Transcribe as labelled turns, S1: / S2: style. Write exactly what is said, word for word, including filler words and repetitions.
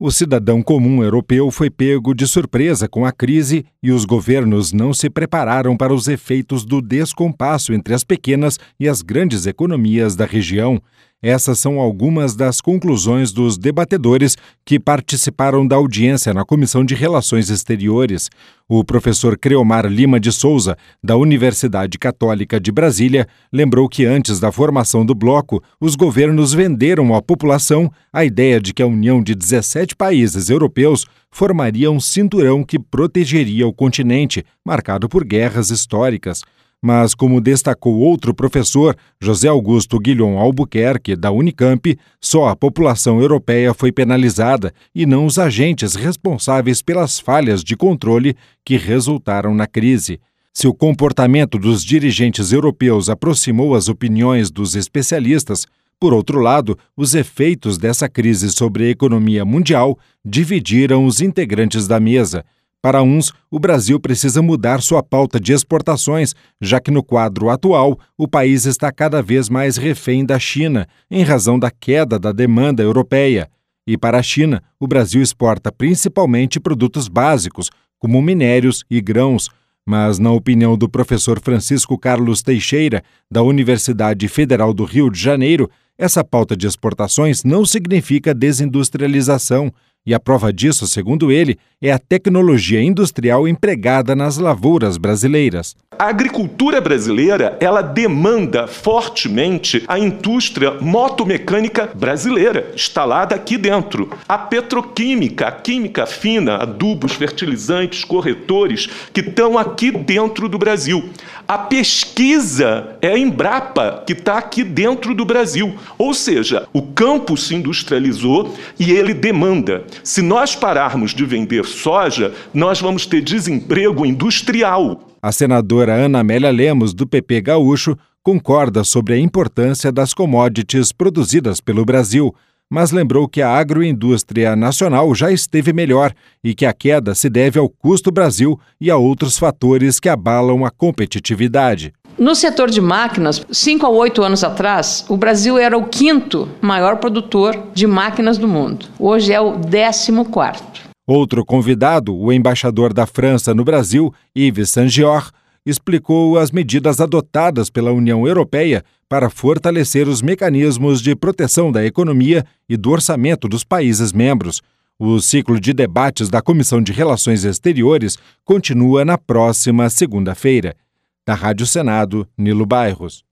S1: O cidadão comum europeu foi pego de surpresa com a crise e os governos não se prepararam para os efeitos do descompasso entre as pequenas e as grandes economias da região. Essas são algumas das conclusões dos debatedores que participaram da audiência na Comissão de Relações Exteriores. O professor Creomar Lima de Souza, da Universidade Católica de Brasília, lembrou que antes da formação do bloco, os governos venderam à população a ideia de que a união de dezessete países europeus formaria um cinturão que protegeria o continente, marcado por guerras históricas. Mas, como destacou outro professor, José Augusto Guilhom Albuquerque, da Unicamp, só a população europeia foi penalizada e não os agentes responsáveis pelas falhas de controle que resultaram na crise. Se o comportamento dos dirigentes europeus aproximou as opiniões dos especialistas, por outro lado, os efeitos dessa crise sobre a economia mundial dividiram os integrantes da mesa. Para uns, o Brasil precisa mudar sua pauta de exportações, já que no quadro atual o país está cada vez mais refém da China, em razão da queda da demanda europeia. E para a China, o Brasil exporta principalmente produtos básicos, como minérios e grãos. Mas, na opinião do professor Francisco Carlos Teixeira, da Universidade Federal do Rio de Janeiro, essa pauta de exportações não significa desindustrialização. E a prova disso, segundo ele, é a tecnologia industrial empregada nas lavouras brasileiras.
S2: A agricultura brasileira, ela demanda fortemente a indústria motomecânica brasileira, instalada aqui dentro. A petroquímica, a química fina, adubos, fertilizantes, corretores, que estão aqui dentro do Brasil. A pesquisa é a Embrapa, que está aqui dentro do Brasil. Ou seja, o campo se industrializou e ele demanda. Se nós pararmos de vender soja, nós vamos ter desemprego industrial.
S1: A senadora Ana Amélia Lemos, do P P gaúcho, concorda sobre a importância das commodities produzidas pelo Brasil, mas lembrou que a agroindústria nacional já esteve melhor e que a queda se deve ao custo Brasil e a outros fatores que abalam a competitividade.
S3: No setor de máquinas, cinco a oito anos atrás, o Brasil era o quinto maior produtor de máquinas do mundo. Hoje é o décimo quarto.
S1: Outro convidado, o embaixador da França no Brasil, Yves Saint-Georges, explicou as medidas adotadas pela União Europeia para fortalecer os mecanismos de proteção da economia e do orçamento dos países membros. O ciclo de debates da Comissão de Relações Exteriores continua na próxima segunda-feira. Da Rádio Senado, Nilo Bairros.